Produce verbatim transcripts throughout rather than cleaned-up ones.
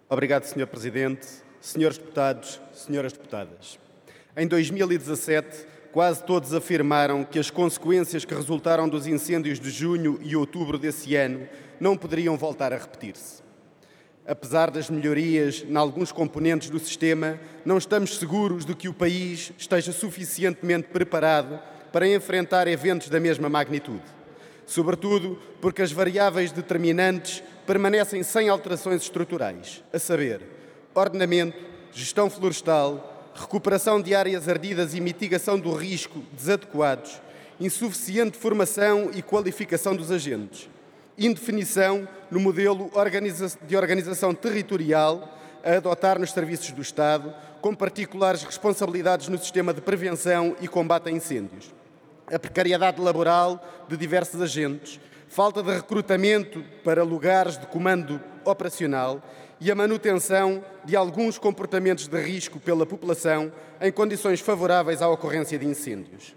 Obrigado, senhor Presidente, senhores deputados, senhoras deputadas. Em dois mil e dezassete, quase todos afirmaram que as consequências que resultaram dos incêndios de junho e outubro desse ano não poderiam voltar a repetir-se. Apesar das melhorias em alguns componentes do sistema, não estamos seguros de que o país esteja suficientemente preparado para enfrentar eventos da mesma magnitude. Sobretudo porque as variáveis determinantes permanecem sem alterações estruturais, a saber, ordenamento, gestão florestal, recuperação de áreas ardidas e mitigação do risco desadequados, insuficiente formação e qualificação dos agentes, indefinição no modelo de organização territorial a adotar nos serviços do Estado, com particulares responsabilidades no sistema de prevenção e combate a incêndios, a precariedade laboral de diversos agentes, falta de recrutamento para lugares de comando operacional e a manutenção de alguns comportamentos de risco pela população em condições favoráveis à ocorrência de incêndios.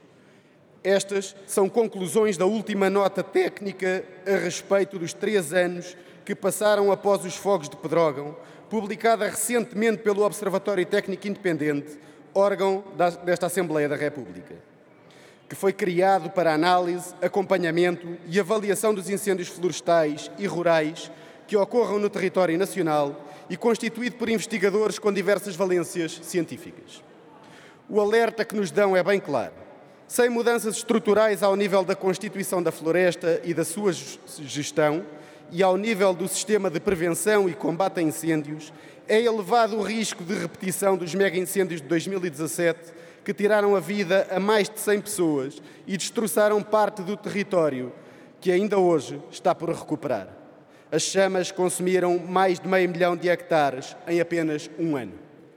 Estas são conclusões da última nota técnica a respeito dos três anos que passaram após os fogos de Pedrógão, publicada recentemente pelo Observatório Técnico Independente, órgão desta Assembleia da República, que foi criado para análise, acompanhamento e avaliação dos incêndios florestais e rurais que ocorram no território nacional e constituído por investigadores com diversas valências científicas. O alerta que nos dão é bem claro. Sem mudanças estruturais ao nível da constituição da floresta e da sua gestão e ao nível do sistema de prevenção e combate a incêndios, é elevado o risco de repetição dos mega-incêndios de dois mil e dezassete, que tiraram a vida a mais de cem pessoas e destroçaram parte do território que ainda hoje está por recuperar. As chamas consumiram mais de meio milhão de hectares em apenas um ano.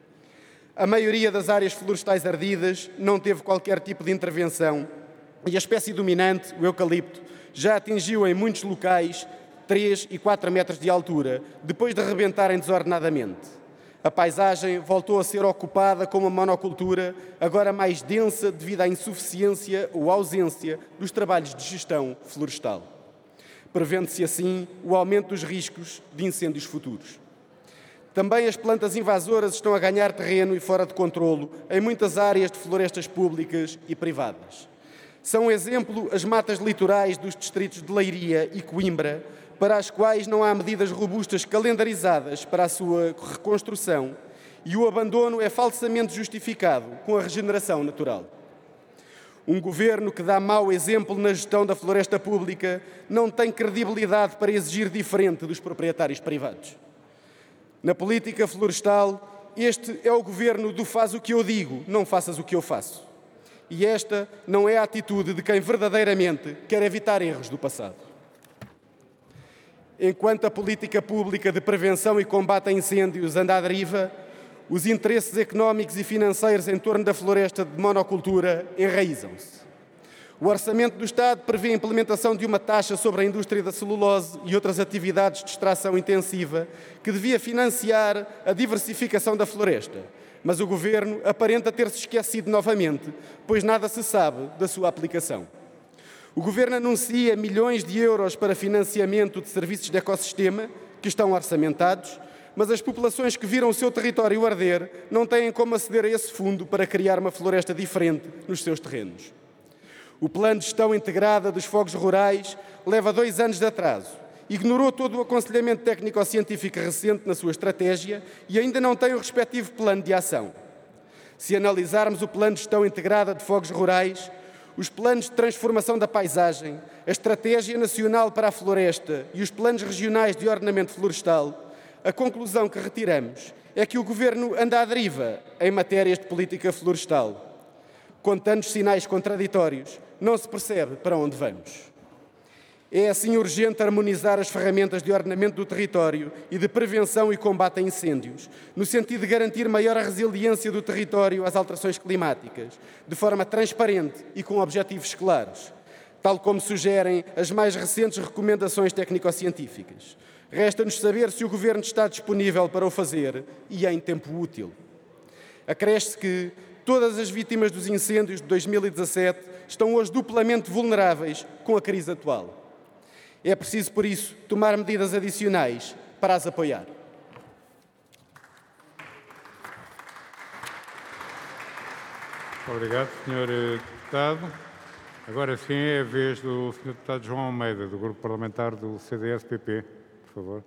A maioria das áreas florestais ardidas não teve qualquer tipo de intervenção e a espécie dominante, o eucalipto, já atingiu em muitos locais três e quatro metros de altura, depois de rebentarem desordenadamente. A paisagem voltou a ser ocupada com uma monocultura, agora mais densa devido à insuficiência ou ausência dos trabalhos de gestão florestal. Prevendo-se assim o aumento dos riscos de incêndios futuros. Também as plantas invasoras estão a ganhar terreno e fora de controlo em muitas áreas de florestas públicas e privadas. São um exemplo as matas litorais dos distritos de Leiria e Coimbra, para as quais não há medidas robustas calendarizadas para a sua reconstrução e o abandono é falsamente justificado com a regeneração natural. Um governo que dá mau exemplo na gestão da floresta pública não tem credibilidade para exigir diferente dos proprietários privados. Na política florestal, este é o governo do faz o que eu digo, não faças o que eu faço. E esta não é a atitude de quem verdadeiramente quer evitar erros do passado. Enquanto a política pública de prevenção e combate a incêndios anda à deriva, os interesses económicos e financeiros em torno da floresta de monocultura enraizam-se. O Orçamento do Estado prevê a implementação de uma taxa sobre a indústria da celulose e outras atividades de extração intensiva que devia financiar a diversificação da floresta, mas o Governo aparenta ter-se esquecido novamente, pois nada se sabe da sua aplicação. O Governo anuncia milhões de euros para financiamento de serviços de ecossistema, que estão orçamentados, mas as populações que viram o seu território arder não têm como aceder a esse fundo para criar uma floresta diferente nos seus terrenos. O Plano de Gestão Integrada dos Fogos Rurais leva dois anos de atraso, ignorou todo o aconselhamento técnico-científico recente na sua estratégia e ainda não tem o respectivo plano de ação. Se analisarmos o Plano de Gestão Integrada de Fogos Rurais, os planos de transformação da paisagem, a Estratégia Nacional para a Floresta e os planos regionais de ordenamento florestal, a conclusão que retiramos é que o Governo anda à deriva em matérias de política florestal. Com tantos sinais contraditórios, não se percebe para onde vamos. É assim urgente harmonizar as ferramentas de ordenamento do território e de prevenção e combate a incêndios, no sentido de garantir maior resiliência do território às alterações climáticas, de forma transparente e com objetivos claros, tal como sugerem as mais recentes recomendações técnico-científicas. Resta-nos saber se o Governo está disponível para o fazer e em tempo útil. Acresce que todas as vítimas dos incêndios de dois mil e dezassete estão hoje duplamente vulneráveis com a crise atual. É preciso, por isso, tomar medidas adicionais para as apoiar. Obrigado, senhor Deputado. Agora sim é a vez do senhor Deputado João Almeida, do Grupo Parlamentar do C D S P P, por favor.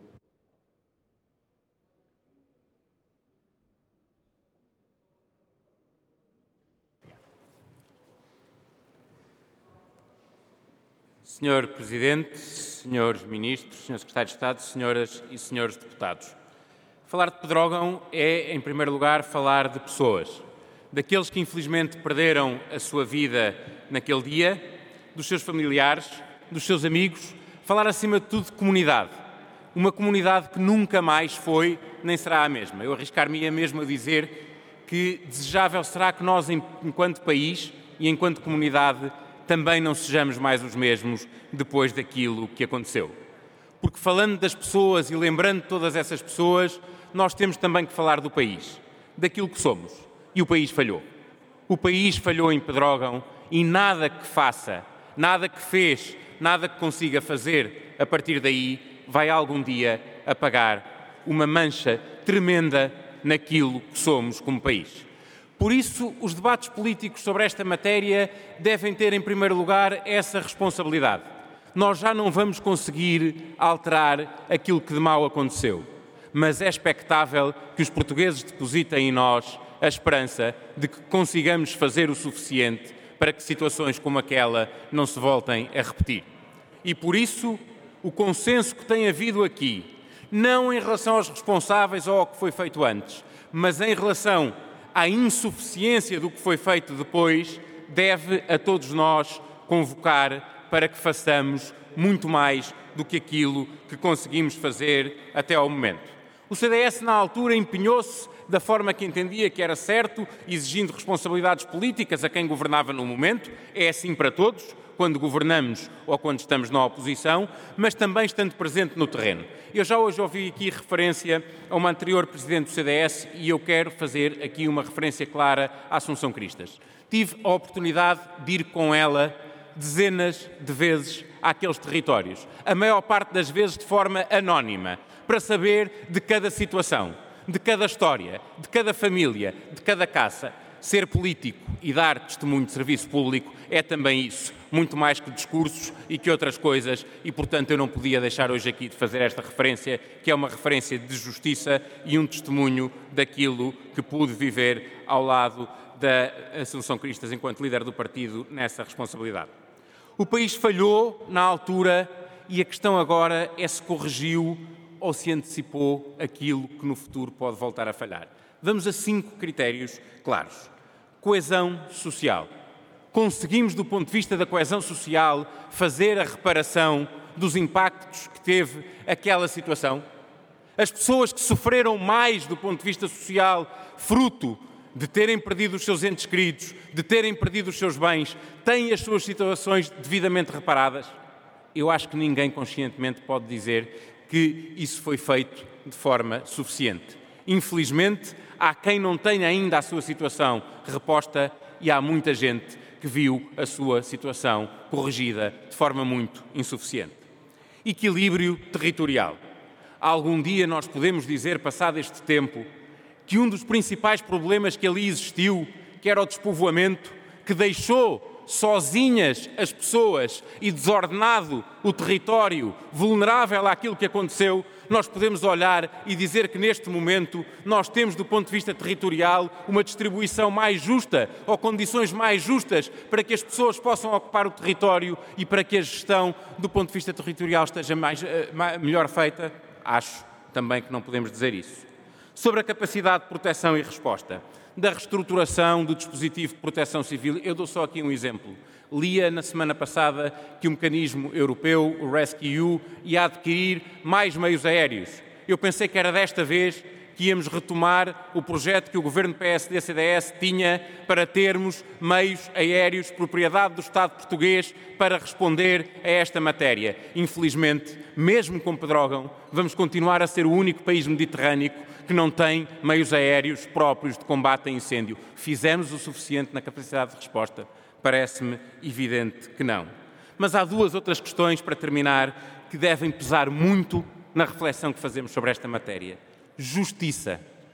senhor Presidente, senhores Ministros, senhor Secretário de Estado, senhoras e senhores Deputados. Falar de Pedrógão é, em primeiro lugar, falar de pessoas, daqueles que infelizmente perderam a sua vida naquele dia, dos seus familiares, dos seus amigos, falar acima de tudo de comunidade. Uma comunidade que nunca mais foi nem será a mesma. Eu arriscar-me-ia mesmo a dizer que desejável será que nós, enquanto país e enquanto comunidade, também não sejamos mais os mesmos depois daquilo que aconteceu. Porque falando das pessoas e lembrando todas essas pessoas, nós temos também que falar do país, daquilo que somos. E o país falhou. O país falhou em Pedrógão e nada que faça, nada que fez, nada que consiga fazer a partir daí vai algum dia apagar uma mancha tremenda naquilo que somos como país. Por isso, os debates políticos sobre esta matéria devem ter, em primeiro lugar, essa responsabilidade. Nós já não vamos conseguir alterar aquilo que de mal aconteceu, mas é expectável que os portugueses depositem em nós a esperança de que consigamos fazer o suficiente para que situações como aquela não se voltem a repetir. E por isso, o consenso que tem havido aqui, não em relação aos responsáveis ou ao que foi feito antes, mas em relação à insuficiência do que foi feito depois, deve a todos nós convocar para que façamos muito mais do que aquilo que conseguimos fazer até ao momento. O C D S, na altura, empenhou-se da forma que entendia que era certo, exigindo responsabilidades políticas a quem governava no momento. É assim para todos, quando governamos ou quando estamos na oposição, mas também estando presente no terreno. Eu já hoje ouvi aqui referência a uma anterior Presidente do C D S e eu quero fazer aqui uma referência clara à Assunção Cristas. Tive a oportunidade de ir com ela dezenas de vezes àqueles territórios, a maior parte das vezes de forma anónima, para saber de cada situação, de cada história, de cada família, de cada casa. Ser político e dar testemunho de serviço público é também isso, muito mais que discursos e que outras coisas, e portanto eu não podia deixar hoje aqui de fazer esta referência, que é uma referência de justiça e um testemunho daquilo que pude viver ao lado da Assunção Cristas enquanto líder do partido nessa responsabilidade. O país falhou na altura e a questão agora é se corrigiu ou se antecipou aquilo que no futuro pode voltar a falhar. Vamos a cinco critérios claros. Coesão social. Conseguimos, do ponto de vista da coesão social, fazer a reparação dos impactos que teve aquela situação? As pessoas que sofreram mais do ponto de vista social, fruto de terem perdido os seus entes queridos, de terem perdido os seus bens, têm as suas situações devidamente reparadas? Eu acho que ninguém conscientemente pode dizer que isso foi feito de forma suficiente. Infelizmente, há quem não tenha ainda a sua situação reposta e há muita gente que viu a sua situação corrigida de forma muito insuficiente. Equilíbrio territorial. Algum dia nós podemos dizer, passado este tempo, que um dos principais problemas que ali existiu, que era o despovoamento, que deixou sozinhas as pessoas e desordenado o território, vulnerável àquilo que aconteceu, nós podemos olhar e dizer que neste momento nós temos, do ponto de vista territorial, uma distribuição mais justa ou condições mais justas para que as pessoas possam ocupar o território e para que a gestão, do ponto de vista territorial, esteja mais, melhor feita? Acho também que não podemos dizer isso. Sobre a capacidade de proteção e resposta, da reestruturação do dispositivo de proteção civil, eu dou só aqui um exemplo. Lia na semana passada que o mecanismo europeu, o RescEU, ia adquirir mais meios aéreos. Eu pensei que era desta vez que íamos retomar o projeto que o governo P S D C D S tinha para termos meios aéreos, propriedade do Estado português, para responder a esta matéria. Infelizmente, mesmo com Pedrógão, vamos continuar a ser o único país mediterrâneo que não tem meios aéreos próprios de combate a incêndio. Fizemos o suficiente na capacidade de resposta? Parece-me evidente que não. Mas há duas outras questões, para terminar, que devem pesar muito na reflexão que fazemos sobre esta matéria. Justiça.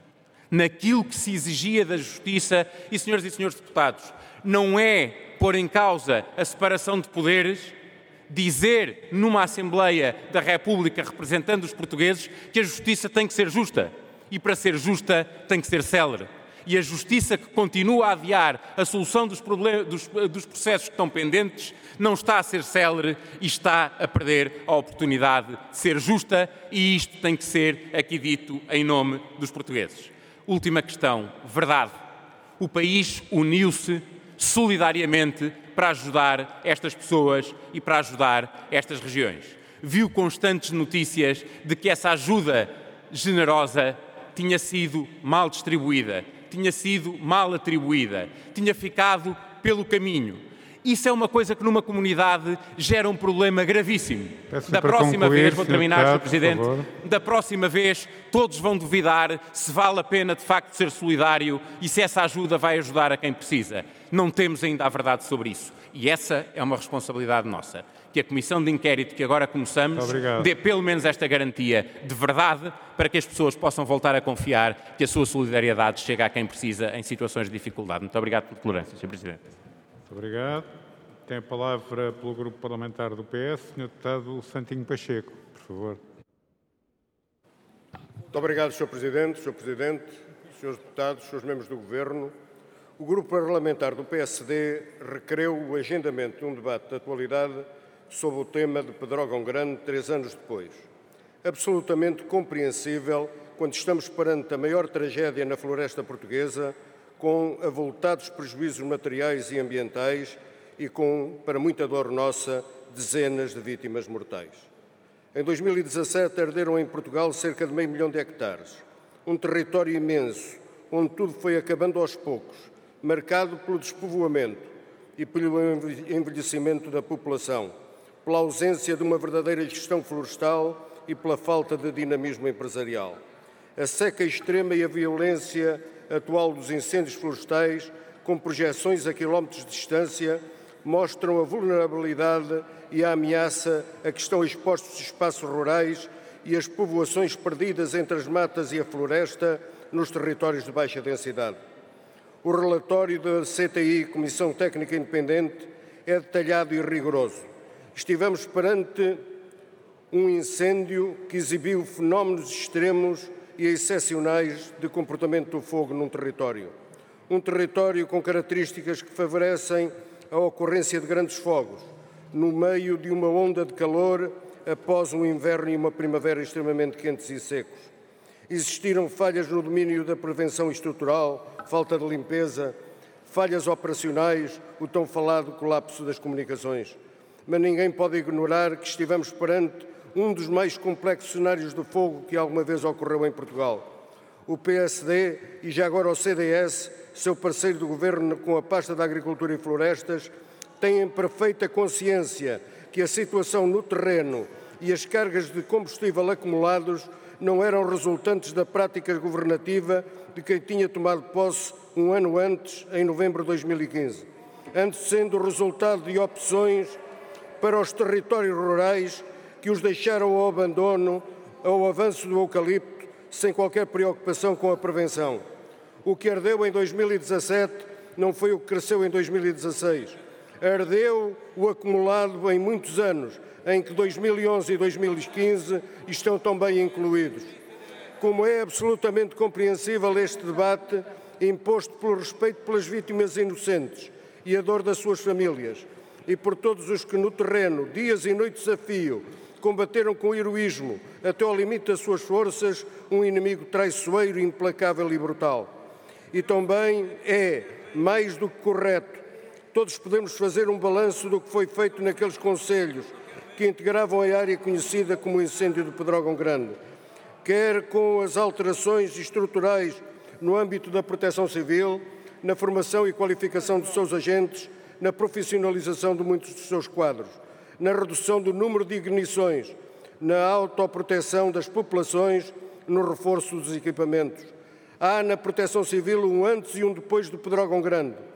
naquilo que se exigia da Justiça. E, senhoras e senhores deputados, não é pôr em causa a separação de poderes dizer numa Assembleia da República representando os portugueses que a Justiça tem que ser justa. E para ser justa tem que ser célere. E a Justiça que continua a adiar a solução dos, problemas, dos, dos processos que estão pendentes não está a ser célere e está a perder a oportunidade de ser justa, e isto tem que ser aqui dito em nome dos portugueses. Última questão, verdade. O país uniu-se solidariamente para ajudar estas pessoas e para ajudar estas regiões. Viu constantes notícias de que essa ajuda generosa tinha sido mal distribuída, tinha sido mal atribuída, tinha ficado pelo caminho. Isso é uma coisa que numa comunidade gera um problema gravíssimo. Peço Da para próxima concluir, vez, vou terminar, senhor senhor Presidente, por favor. da próxima vez todos vão duvidar se vale a pena de facto ser solidário e se essa ajuda vai ajudar a quem precisa. Não temos ainda a verdade sobre isso. E essa é uma responsabilidade nossa. Que a Comissão de Inquérito que agora começamos Obrigado. dê pelo menos esta garantia de verdade para que as pessoas possam voltar a confiar que a sua solidariedade chega a quem precisa em situações de dificuldade. Muito obrigado pela tolerância, senhor Presidente. Muito obrigado. Tem a palavra pelo Grupo Parlamentar do P S, senhor Deputado Santinho Pacheco, por favor. Muito obrigado, senhor Presidente, senhor Presidente, senhores Deputados, senhores Membros do Governo. O Grupo Parlamentar do P S D requereu o agendamento de um debate de atualidade sobre o tema de Pedrógão Grande, três anos depois. Absolutamente compreensível quando estamos perante a maior tragédia na floresta portuguesa, com avultados prejuízos materiais e ambientais e com, para muita dor nossa, dezenas de vítimas mortais. Em dois mil e dezassete arderam em Portugal cerca de meio milhão de hectares, um território imenso, onde tudo foi acabando aos poucos, marcado pelo despovoamento e pelo envelhecimento da população, pela ausência de uma verdadeira gestão florestal e pela falta de dinamismo empresarial. A seca extrema e a violência atual dos incêndios florestais, com projeções a quilómetros de distância, mostram a vulnerabilidade e a ameaça a que estão expostos os espaços rurais e as povoações perdidas entre as matas e a floresta nos territórios de baixa densidade. O relatório da C T I, Comissão Técnica Independente, é detalhado e rigoroso. Estivemos perante um incêndio que exibiu fenómenos extremos e excepcionais de comportamento do fogo num território. Um território com características que favorecem a ocorrência de grandes fogos, no meio de uma onda de calor após um inverno e uma primavera extremamente quentes e secos. Existiram falhas no domínio da prevenção estrutural, falta de limpeza, falhas operacionais, o tão falado colapso das comunicações. Mas ninguém pode ignorar que estivemos perante um dos mais complexos cenários de fogo que alguma vez ocorreu em Portugal. O P S D e já agora o C D S, seu parceiro do Governo com a pasta da Agricultura e Florestas, têm perfeita consciência que a situação no terreno e as cargas de combustível acumulados não eram resultantes da prática governativa de quem tinha tomado posse um ano antes, em novembro de dois mil e quinze, antes sendo o resultado de opções para os territórios rurais que os deixaram ao abandono, ao avanço do eucalipto, sem qualquer preocupação com a prevenção. O que ardeu em dois mil e dezassete não foi o que cresceu em dois mil e dezasseis. Ardeu o acumulado em muitos anos, em que dois mil e onze e dois mil e quinze estão também incluídos. Como é absolutamente compreensível este debate, imposto pelo respeito pelas vítimas inocentes e a dor das suas famílias, e por todos os que no terreno, dias e noites a fio, combateram com heroísmo, até ao limite das suas forças, um inimigo traiçoeiro, implacável e brutal. E também é, mais do que correto, todos podemos fazer um balanço do que foi feito naqueles concelhos que integravam a área conhecida como o incêndio de Pedrógão Grande, quer com as alterações estruturais no âmbito da proteção civil, na formação e qualificação dos seus agentes, na profissionalização de muitos dos seus quadros, na redução do número de ignições, na autoproteção das populações, no reforço dos equipamentos. Há na proteção civil um antes e um depois de Pedrógão Grande.